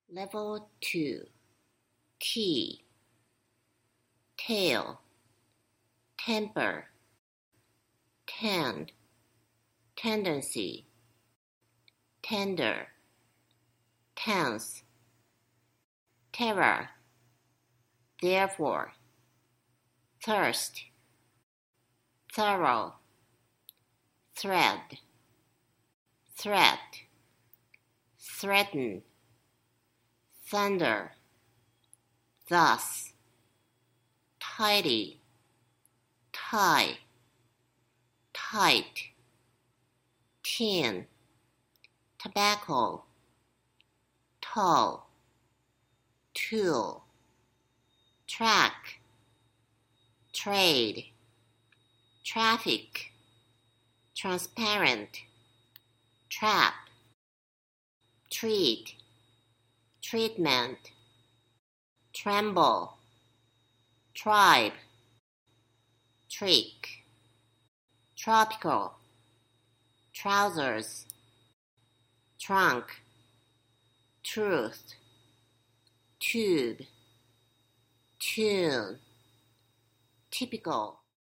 Level 2. T. Tail. Temper. Tend. Tendency. Tender. Tense. Terror. Therefore. Thirst. Thorough. Thread. Threat. Threaten. Thunder. Thus. Tidy. Tie. Tight. Tin. Tobacco. Tall. Tool. Track. Trade. Traffic. Transparent. Trap. Treat. Treatment. Tremble. Tribe. Trick. Tropical. Trousers. Trunk. Truth. Tube. Tune. Typical.